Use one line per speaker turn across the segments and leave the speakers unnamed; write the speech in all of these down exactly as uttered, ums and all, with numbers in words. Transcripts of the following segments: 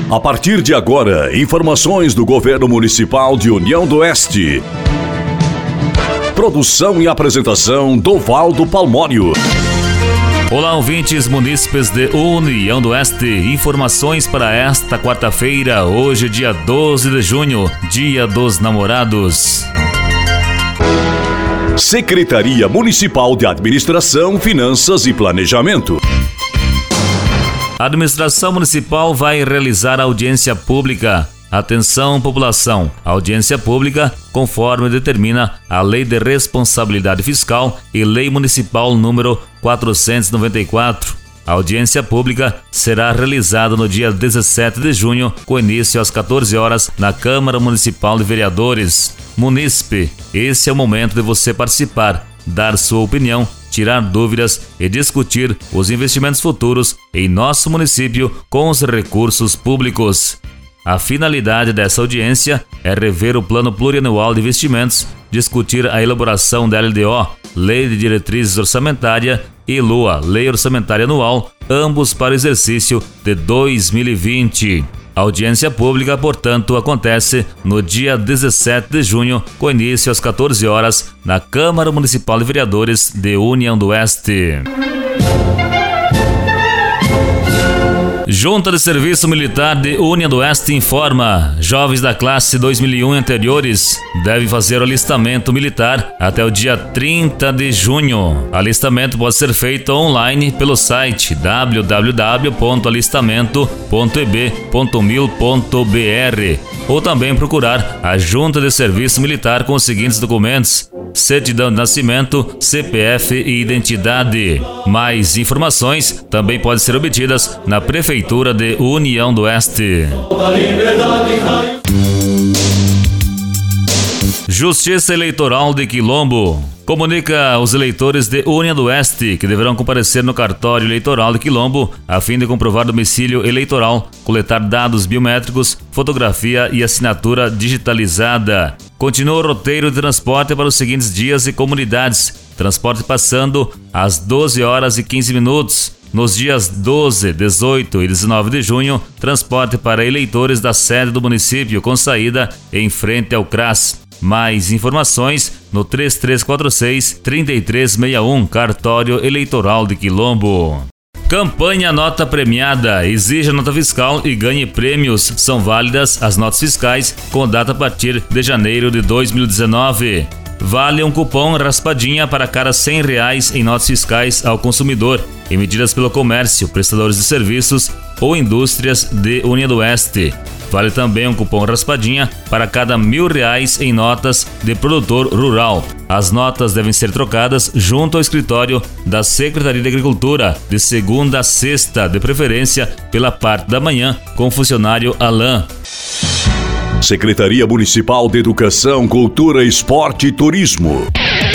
A partir de agora, informações do Governo Municipal de União do Oeste. Produção e apresentação Dovaldo Palmório.
Olá, ouvintes munícipes de União do Oeste. Informações para esta quarta-feira, hoje dia doze de junho, Dia dos Namorados.
Secretaria Municipal de Administração, Finanças e Planejamento.
A administração municipal vai realizar audiência pública. Atenção, população! Audiência pública, conforme determina a Lei de Responsabilidade Fiscal e Lei Municipal número quatrocentos e noventa e quatro. A audiência pública será realizada no dia dezessete de junho, com início às quatorze horas, na Câmara Municipal de Vereadores. Munícipe, esse é o momento de você participar, dar sua opinião, tirar dúvidas e discutir os investimentos futuros em nosso município com os recursos públicos. A finalidade dessa audiência é rever o Plano Plurianual de Investimentos, discutir a elaboração da L D O, Lei de Diretrizes Orçamentária, e L U A, Lei Orçamentária Anual, ambos para o exercício de dois mil e vinte. A audiência pública, portanto, acontece no dia dezessete de junho, com início às quatorze horas, na Câmara Municipal de Vereadores de União do Oeste. Junta de Serviço Militar de União do Oeste informa: jovens da classe dois mil e um e anteriores devem fazer o alistamento militar até o dia trinta de junho. Alistamento pode ser feito online pelo site w w w ponto alistamento ponto e b ponto mil ponto b r ou também procurar a Junta de Serviço Militar com os seguintes documentos: certidão de nascimento, C P F e identidade. Mais informações também podem ser obtidas na Prefeitura de União do Oeste. Justiça Eleitoral de Quilombo comunica aos eleitores de União do Oeste que deverão comparecer no cartório eleitoral de Quilombo a fim de comprovar domicílio eleitoral, coletar dados biométricos, fotografia e assinatura digitalizada. Continua o roteiro de transporte para os seguintes dias e comunidades. Transporte passando às doze horas e quinze minutos. Nos dias doze, dezoito e dezenove de junho, transporte para eleitores da sede do município com saída em frente ao C R A S. Mais informações no três três quatro seis, três três seis um, Cartório Eleitoral de Quilombo. Campanha Nota Premiada. Exija nota fiscal e ganhe prêmios. São válidas as notas fiscais com data a partir de janeiro de dois mil e dezenove. Vale um cupom raspadinha para cada cem reais em notas fiscais ao consumidor, emitidas pelo comércio, prestadores de serviços ou indústrias de União do Oeste. Vale também um cupom raspadinha para cada mil reais em notas de produtor rural. As notas devem ser trocadas junto ao escritório da Secretaria de Agricultura, de segunda a sexta, de preferência pela parte da manhã, com o funcionário Alain.
Secretaria Municipal de Educação, Cultura, Esporte e Turismo.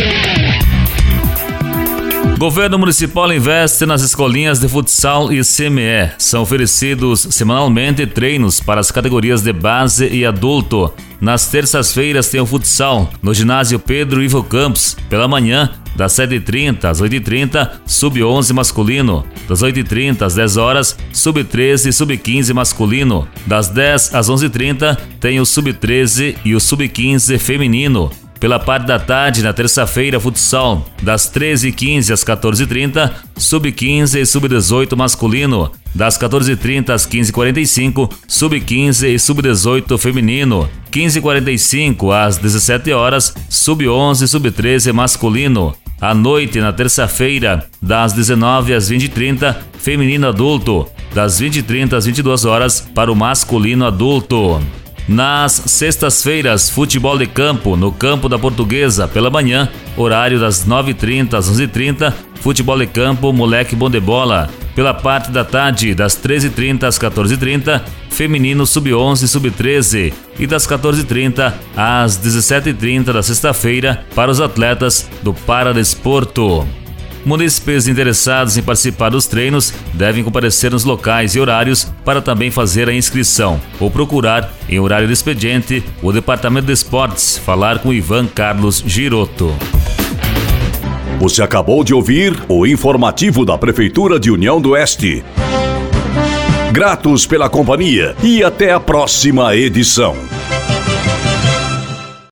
Governo Municipal investe nas escolinhas de futsal e C M E. São oferecidos semanalmente treinos para as categorias de base e adulto. Nas terças-feiras tem o futsal no ginásio Pedro Ivo Campos, pela manhã, das sete e trinta às oito e trinta, sub onze masculino. Das oito e trinta às dez horas, sub treze e sub quinze masculino. Das dez às onze e trinta tem o sub treze e o sub quinze feminino. Pela parte da tarde, na terça-feira, futsal, das treze e quinze às quatorze e trinta, sub quinze e sub dezoito masculino. Das quatorze e trinta às quinze e quarenta e cinco, sub quinze e sub dezoito feminino. quinze e quarenta e cinco às dezessete horas, sub onze e sub treze masculino. À noite, na terça-feira, das dezenove às vinte e trinta, feminino adulto. Das vinte e trinta às vinte e duas horas, para o masculino adulto. Nas sextas-feiras, futebol de campo, no Campo da Portuguesa, pela manhã, horário das nove e trinta às onze e trinta, futebol de campo, moleque bom de bola. Pela parte da tarde, das treze e trinta às quatorze e trinta, feminino sub onze e sub treze. E das quatorze e trinta às dezessete e trinta da sexta-feira, para os atletas do Paradesporto. Munícipes interessados em participar dos treinos devem comparecer nos locais e horários para também fazer a inscrição ou procurar, em horário de expediente, o Departamento de Esportes, falar com Ivan Carlos Giroto.
Você acabou de ouvir o informativo da Prefeitura de União do Oeste. Gratos pela companhia e até a próxima edição.